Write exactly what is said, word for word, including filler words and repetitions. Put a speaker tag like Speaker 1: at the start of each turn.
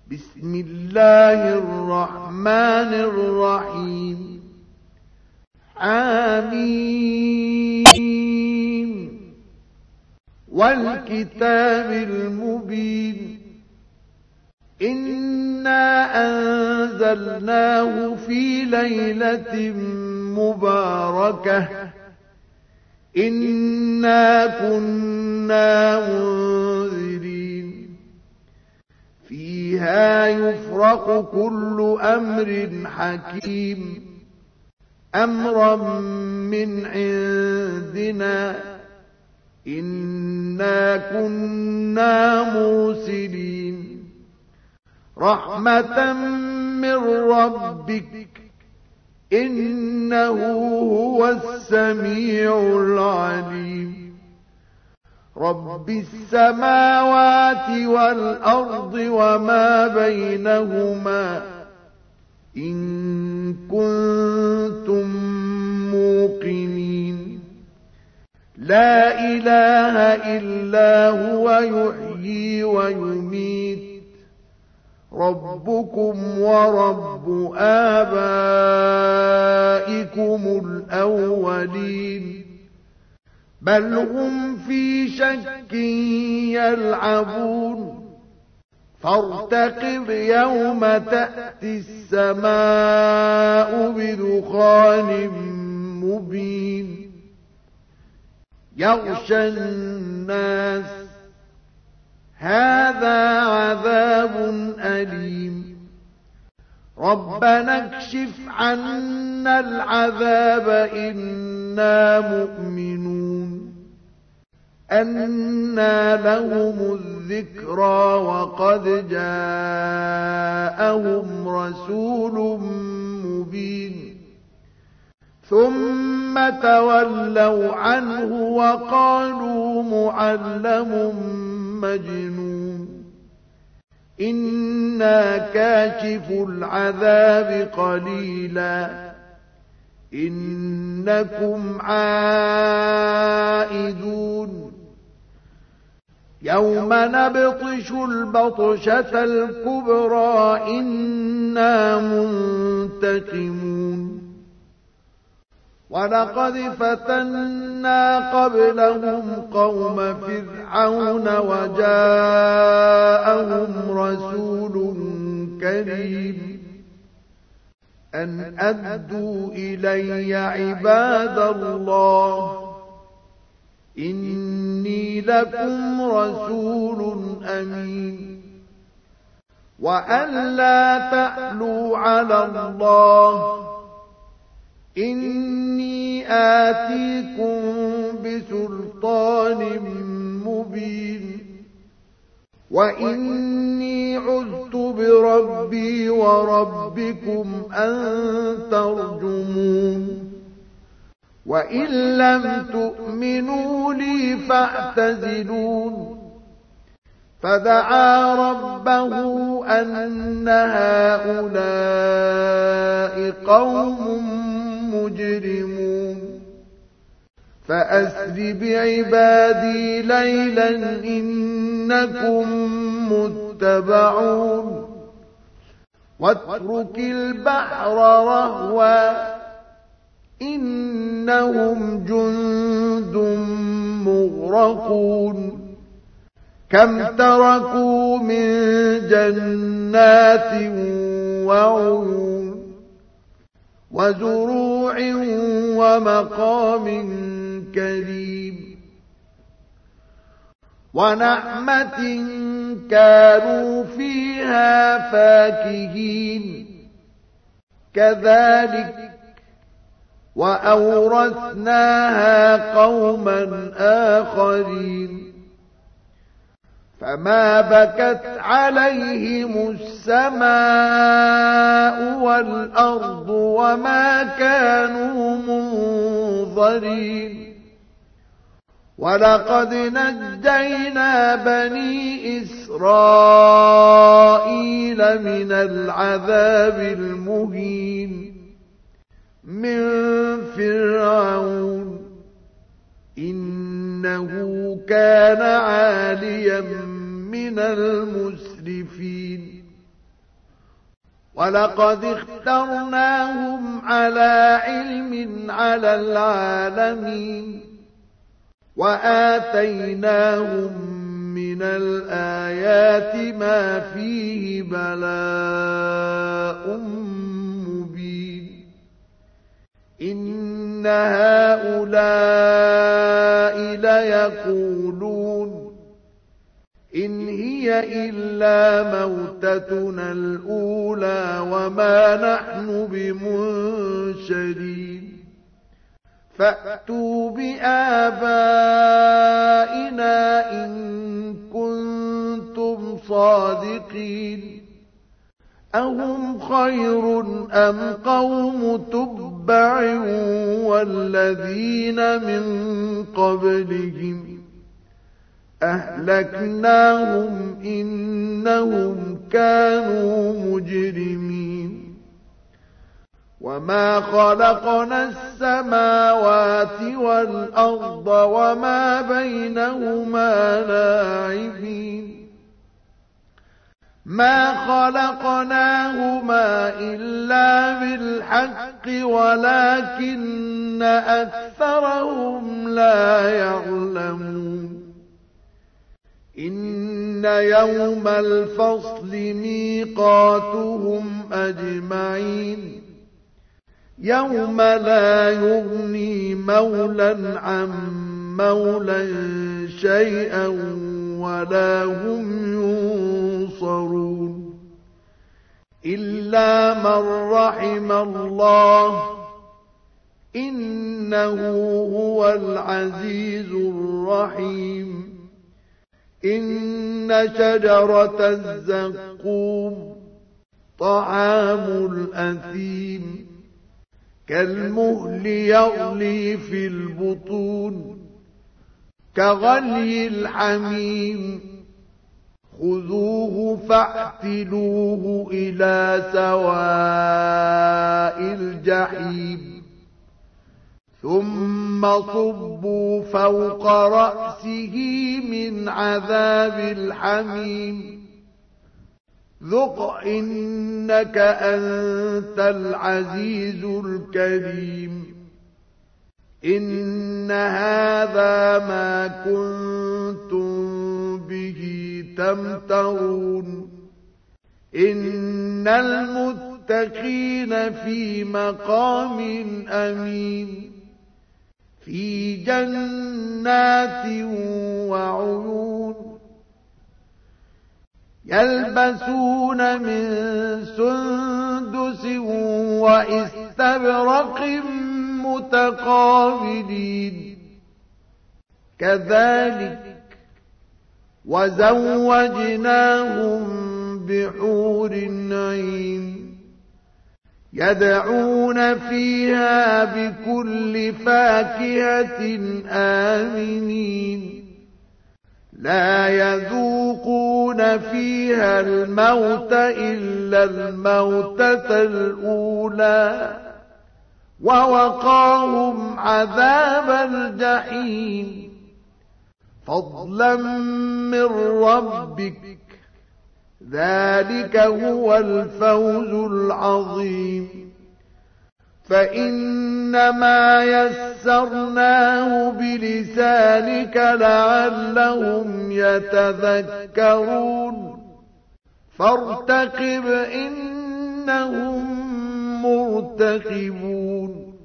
Speaker 1: بسم الله الرحمن الرحيم حميم والكتاب المبين إنا أنزلناه في ليلة مباركة إنا كنا منذرين فيها يفرق كل أمر حكيم أمرا من عندنا إنا كنا مرسلين رحمة من ربك إنه هو السميع العليم رب السماوات والأرض وما بينهما إن كنتم موقنين لا إله إلا هو يحيي ويميت ربكم ورب آبائكم الأولين بل هم في شك يلعبون فارتقب يوم تأتي السماء بدخان مبين يغشى الناس هذا عذاب أليم ربنا اكشف عنا العذاب إنا مؤمنون أنى لهم الذكرى وقد جاءهم رسول مبين ثم تولوا عنه وقالوا معلم مجنون إنا كاشف العذاب قليلا إنكم عائدون يوم نبطش البطشة الكبرى إنا منتقمون ولقد فتنا قبلهم قوم فرعون وجاءهم رسول كريم أن أدوا إلي عباد الله إني لكم رسول أمين وأن لا تعلوا على الله إني آتيكم بسلطان مبين وإني عذت بربي وربكم أن ترجمون وإن لم تؤمنوا لي فاعتزلون فدعا ربه أن هؤلاء قوم مجرمون فأسر بعبادي ليلا إنكم متبعون واترك البحر رهوا إنهم جند مغرقون كم تركوا من جنات وعيون وزروع ومقام كريم ونعمة كانوا فيها فاكهين كذلك وأورثناها قوما آخرين فما بكت عليهم السماء والأرض وما كانوا منظرين ولقد نجينا بني إسرائيل من العذاب المهين من فرعون إنه كان عاليا من المسرفين ولقد اخترناهم على علم على العالمين وآتيناهم من الآيات ما فيه بلاء مبين إن هؤلاء ليقولون إن هي إلا موتتنا الأولى وما نحن بمنشرين فأتوا بآبائنا إن كنتم صادقين أهم خير أم قوم تبع والذين من قبلهم أهلكناهم إنهم كانوا مجرمين وما خلقنا السماوات والأرض وما بينهما لاعبين ما خلقناهما إلا بالحق ولكن أكثرهم لا يعلمون إن يوم الفصل ميقاتهم أجمعين يوم لا يغني مولا عن مولا شيئا ولا هم ينصرون إلا من رحم الله إنه هو العزيز الرحيم إن شجرة الزقوم طعام الأثيم كالمهل يغلي في البطون كغلي الحميم خذوه فاعتلوه إلى سواء الجحيم ثم صبوا فوق رأسه من عذاب الحميم ذق إنك أنت العزيز الكريم إن هذا ما كنتم به تمترون إن المتقين في مقام أمين في جنات وعيون يلبسون من سندس وإستبرق متقابلين كذلك وزوجناهم بحور عين يدعون فيها بكل فاكهة آمنين لا يذوقون فيها الموت إلا الموتة الأولى ووقاهم عذاب الجحيم فضلا من ربك ذلك هو الفوز العظيم فإنما يسرناه بلسانك لعلهم يتذكرون فارتقب إنهم مرتقبون